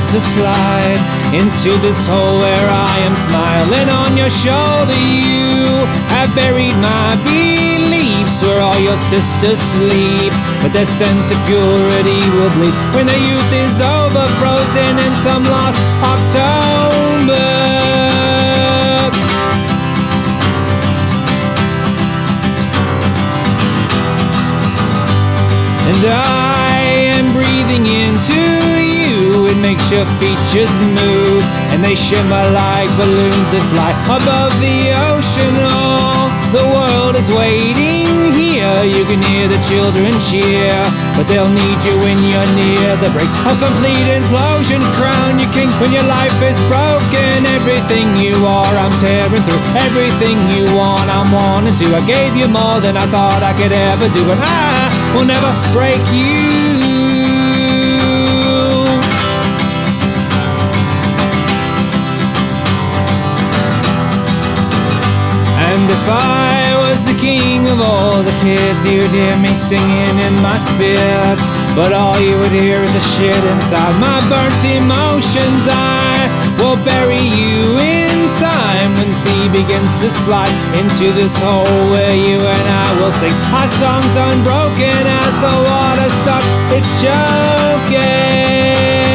to slide into this hole where I am smiling on your shoulder. You have buried my beliefs where all your sisters sleep, but their scent of purity will bleed when the youth is over, frozen in some lost October. And I am breathing into you. It makes your features move, and they shimmer like balloons that fly above the ocean. Oh, the world is waiting here. You can hear the children cheer, but they'll need you when you're near the brink of complete implosion. Crown your king when your life is broken. Everything you are, I'm tearing through. Everything you want, I'm wanting to. I gave you more than I thought I could ever do, and I will never break you. And if I was the king of all the kids, you'd hear me singing in my spirit, but all you would hear is the shit inside my burnt emotions. I will bury you in time when sea begins to slide into this hole where you and I will sing our songs unbroken as the water stops its choking.